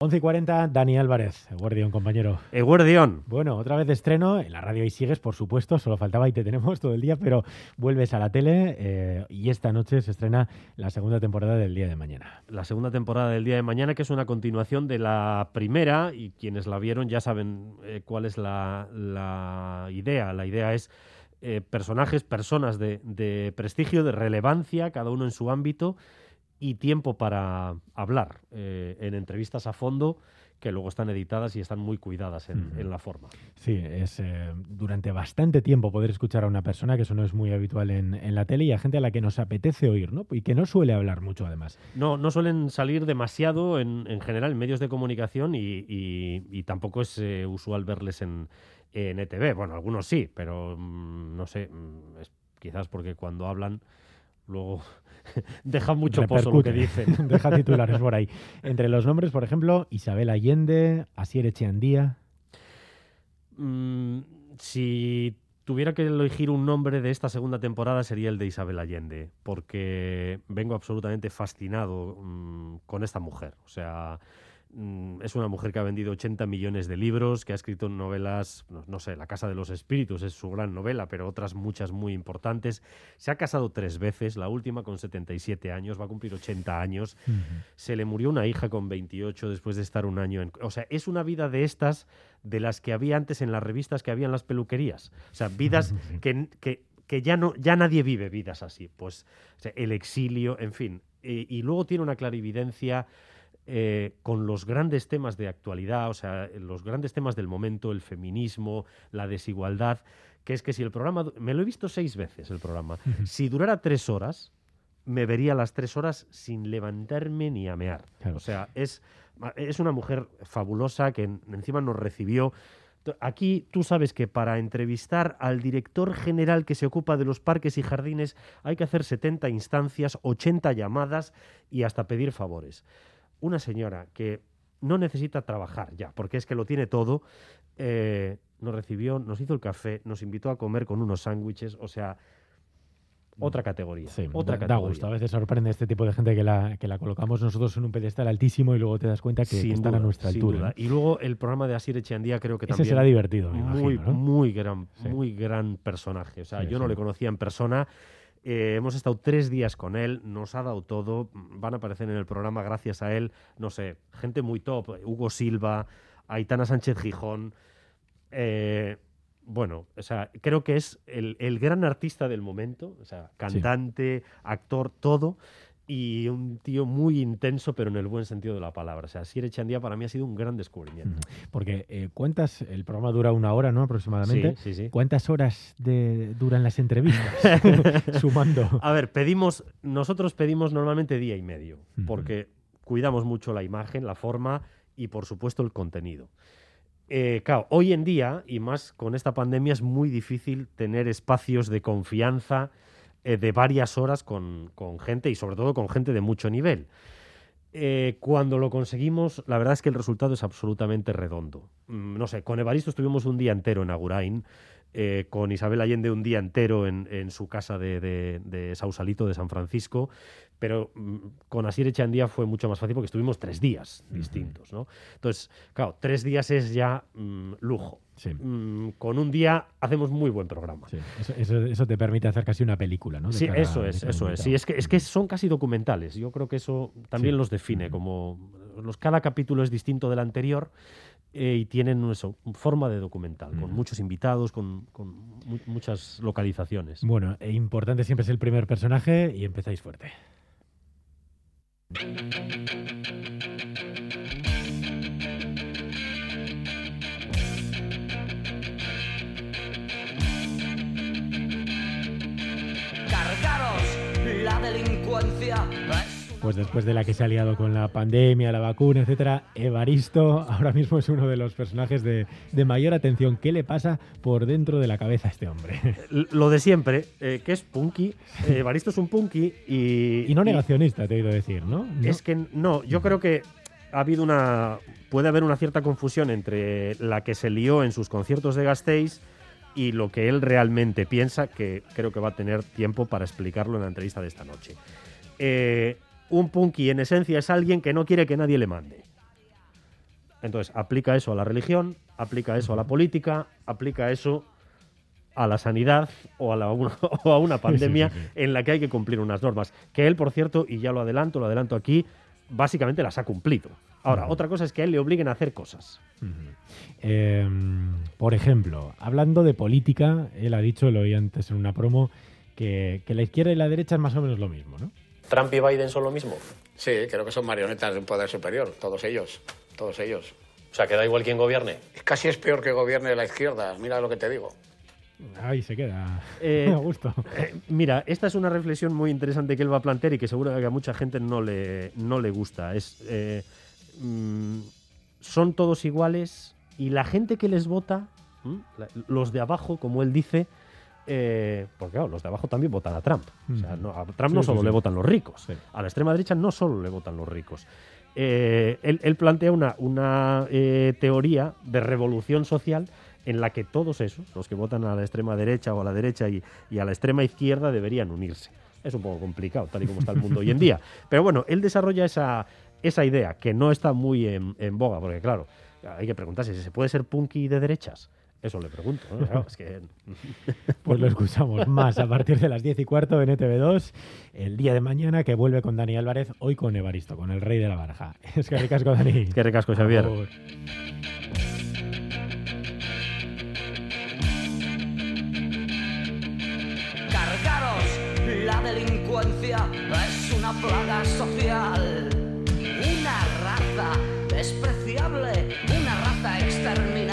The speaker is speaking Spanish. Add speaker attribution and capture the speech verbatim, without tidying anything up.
Speaker 1: once y cuarenta, Dani Álvarez, Eguerdión, compañero.
Speaker 2: Eguerdión.
Speaker 1: Bueno, otra vez de estreno, en la radio y sigues, por supuesto, solo faltaba y te tenemos todo el día, pero vuelves a la tele eh, y esta noche se estrena la segunda temporada del Día de Mañana.
Speaker 2: La segunda temporada del Día de Mañana, que es una continuación de la primera, y quienes la vieron ya saben eh, cuál es la, la idea. La idea es eh, personajes, personas de, de prestigio, de relevancia, cada uno en su ámbito, y tiempo para hablar eh, en entrevistas a fondo que luego están editadas y están muy cuidadas en, uh-huh. en la forma.
Speaker 1: Sí, es eh, durante bastante tiempo poder escuchar a una persona, que eso no es muy habitual en, en la tele, y a gente a la que nos apetece oír, ¿no? Y que no suele hablar mucho, además.
Speaker 2: No, no suelen salir demasiado en, en general en medios de comunicación y, y, y tampoco es eh, usual verles en, en E T V. Bueno, algunos sí, pero mmm, no sé, mmm, es quizás porque cuando hablan luego deja mucho
Speaker 1: Repercute.
Speaker 2: Pozo lo que dicen.
Speaker 1: Deja titulares por ahí. Entre los nombres, por ejemplo, Isabel Allende, Asier Echeandía.
Speaker 2: Mm, si tuviera que elegir un nombre de esta segunda temporada sería el de Isabel Allende, porque vengo absolutamente fascinado mm, con esta mujer. O sea, mm, es una mujer que ha vendido ochenta millones de libros, que ha escrito novelas, no, no sé, La Casa de los Espíritus es su gran novela, pero otras muchas muy importantes. Se ha casado tres veces, la última con setenta y siete años, va a cumplir ochenta años. Uh-huh. Se le murió una hija con veintiocho después de estar un año en... O sea, es una vida de estas, de las que había antes en las revistas que había en las peluquerías. O sea, vidas uh-huh. que... que que ya no ya nadie vive vidas así. Pues o sea, el exilio, en fin. Y, y luego tiene una clarividencia... Eh, con los grandes temas de actualidad, o sea, los grandes temas del momento, el feminismo, la desigualdad, que es que si el programa... Me lo he visto seis veces el programa. Uh-huh. Si durara tres horas, me vería las tres horas sin levantarme ni a mear. Claro. O sea, es, es una mujer fabulosa que encima nos recibió... Aquí tú sabes que para entrevistar al director general que se ocupa de los parques y jardines hay que hacer setenta instancias, ochenta llamadas y hasta pedir favores. Una señora que no necesita trabajar ya, porque es que lo tiene todo, eh, nos recibió, nos hizo el café, nos invitó a comer con unos sándwiches, o sea, otra categoría.
Speaker 1: Sí,
Speaker 2: otra
Speaker 1: da,
Speaker 2: categoría.
Speaker 1: Da gusto, a veces sorprende este tipo de gente que la, que la colocamos nosotros en un pedestal altísimo y luego te das cuenta que, que están
Speaker 2: duda,
Speaker 1: a nuestra altura.
Speaker 2: Duda. Y luego el programa de Asier Echeandía creo que
Speaker 1: Ese
Speaker 2: también...
Speaker 1: será divertido, me
Speaker 2: muy,
Speaker 1: imagino, ¿no?
Speaker 2: Muy gran,
Speaker 1: sí.
Speaker 2: muy gran personaje. O sea,
Speaker 1: sí,
Speaker 2: yo
Speaker 1: sí.
Speaker 2: no le conocía en persona. Eh, hemos estado tres días con él, nos ha dado todo, van a aparecer en el programa gracias a él, no sé, gente muy top, Hugo Silva, Aitana Sánchez Gijón, eh, bueno, o sea, creo que es el, el gran artista del momento, o sea, cantante, sí. actor, todo, y un tío muy intenso, pero en el buen sentido de la palabra. O sea, Asier Echeandía para mí ha sido un gran descubrimiento.
Speaker 1: Porque, eh, ¿cuántas? El programa dura una hora, ¿no? Aproximadamente.
Speaker 2: Sí, sí, sí.
Speaker 1: ¿Cuántas horas de, duran las entrevistas? Sumando.
Speaker 2: A ver, pedimos, nosotros pedimos normalmente día y medio, uh-huh. porque cuidamos mucho la imagen, la forma y, por supuesto, el contenido. Eh, claro, hoy en día, y más con esta pandemia, es muy difícil tener espacios de confianza eh, de varias horas con, con gente y sobre todo con gente de mucho nivel. Eh, cuando lo conseguimos, la verdad es que el resultado es absolutamente redondo. Mm, no sé, con Evaristo estuvimos un día entero en Agurain, eh, con Isabel Allende un día entero en, en su casa de, de, de Sausalito, de San Francisco, pero mm, con Asier Echeandía fue mucho más fácil porque estuvimos tres días uh-huh. distintos, ¿no? Entonces, claro, tres días es ya mm, lujo.
Speaker 1: Sí.
Speaker 2: Mm, con un día hacemos muy buen programa.
Speaker 1: Sí. Eso, eso, eso te permite hacer casi una película, ¿no? De
Speaker 2: sí,
Speaker 1: cada,
Speaker 2: eso es, eso es. Sí, es que, es que son casi documentales. Yo creo que eso también sí. los define. Uh-huh. Como los, cada capítulo es distinto del anterior eh, y tienen eso, forma de documental, uh-huh. con muchos invitados, con, con mu- muchas localizaciones.
Speaker 1: Bueno, e importante siempre es el primer personaje y empezáis fuerte.
Speaker 3: La delincuencia.
Speaker 1: Pues después de la que se ha liado con la pandemia, la vacuna, etcétera, Evaristo ahora mismo es uno de los personajes de, de mayor atención. ¿Qué le pasa por dentro de la cabeza a este hombre?
Speaker 2: Lo de siempre, eh, que es punky. Eh, Evaristo es un punky y...
Speaker 1: Y no negacionista, y, te he oído decir, ¿no? ¿no?
Speaker 2: Es que no, yo creo que ha habido una... Puede haber una cierta confusión entre la que se lió en sus conciertos de Gasteiz y lo que él realmente piensa, que creo que va a tener tiempo para explicarlo en la entrevista de esta noche. Eh, un punky, en esencia, es alguien que no quiere que nadie le mande. Entonces, aplica eso a la religión, aplica eso a la política, aplica eso a la sanidad o a, la, una, o a una pandemia sí, sí, sí. en la que hay que cumplir unas normas. Que él, por cierto, y ya lo adelanto, lo adelanto aquí, básicamente las ha cumplido. Ahora, uh-huh. otra cosa es que a él le obliguen a hacer cosas.
Speaker 1: Uh-huh. Eh, por ejemplo, hablando de política, él ha dicho, lo oí antes en una promo, que, que la izquierda y la derecha es más o menos lo mismo, ¿no?
Speaker 4: ¿Trump y Biden son lo mismo?
Speaker 5: Sí, creo que son marionetas de un poder superior, todos ellos, todos ellos.
Speaker 4: O sea, que da igual quién gobierne.
Speaker 5: Casi es peor que gobierne la izquierda, mira lo que te digo.
Speaker 1: Ahí se queda
Speaker 2: eh,
Speaker 1: a gusto.
Speaker 2: Eh, mira, esta es una reflexión muy interesante que él va a plantear y que seguro que a mucha gente no le, no le gusta. Es, eh, mmm, son todos iguales y la gente que les vota, la, los de abajo, como él dice, eh, porque claro, los de abajo también votan a Trump. Mm. O sea, no, a Trump sí, no solo sí, le sí. votan los ricos, sí. a la extrema derecha no solo le votan los ricos. Eh, él, él plantea una, una eh, teoría de revolución social en la que todos esos, los que votan a la extrema derecha o a la derecha y, y a la extrema izquierda, deberían unirse. Es un poco complicado, tal y como está el mundo hoy en día. Pero bueno, él desarrolla esa, esa idea, que no está muy en, en boga, porque claro, hay que preguntarse si se puede ser punky de derechas. Eso le pregunto, ¿no? Claro, es que...
Speaker 1: Pues lo escuchamos más a partir de las diez y cuarto en E T V dos, el día de mañana, que vuelve con Dani Álvarez, hoy con Evaristo, con el rey de la baraja. Es que ricasco, Dani.
Speaker 2: Es que ricasco, Xavier.
Speaker 3: La delincuencia es una plaga social, una raza despreciable, una raza exterminada.